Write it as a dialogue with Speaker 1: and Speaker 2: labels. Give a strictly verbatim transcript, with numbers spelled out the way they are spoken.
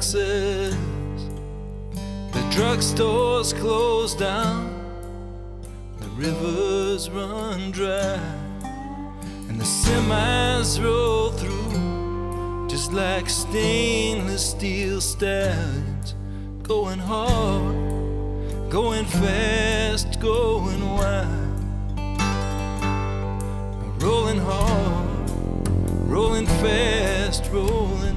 Speaker 1: Texas. The drugstores close down, the rivers run dry, and the semis roll through just like stainless steel stallions, going hard, going fast, going wide, rolling hard, rolling fast, rolling